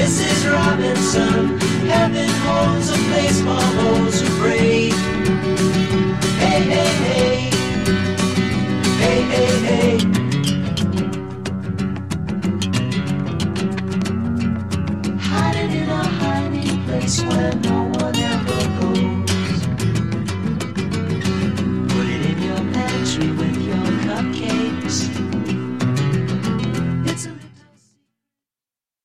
Mrs. Robinson. Heaven holds a place for those who pray. Hey, hey, hey. Hey, hey, hey. Hiding in a hiding place when